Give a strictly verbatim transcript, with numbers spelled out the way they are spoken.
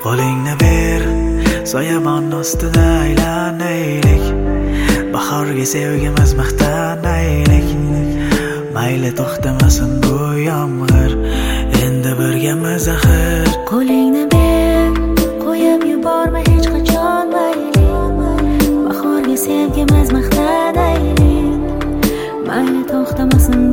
Qo'lingni ber, soyabon ostida aylanaylik. Bahorga sevgimiz maqtanaylik. Mayli to'xtamasin bu yomg'ir, endi birgamiz axir. Qo'lingni ber, qo'yib yuborma hech qachon mayli. Bahorga sevgimiz maqtanaylik. Mayli to'xtamasin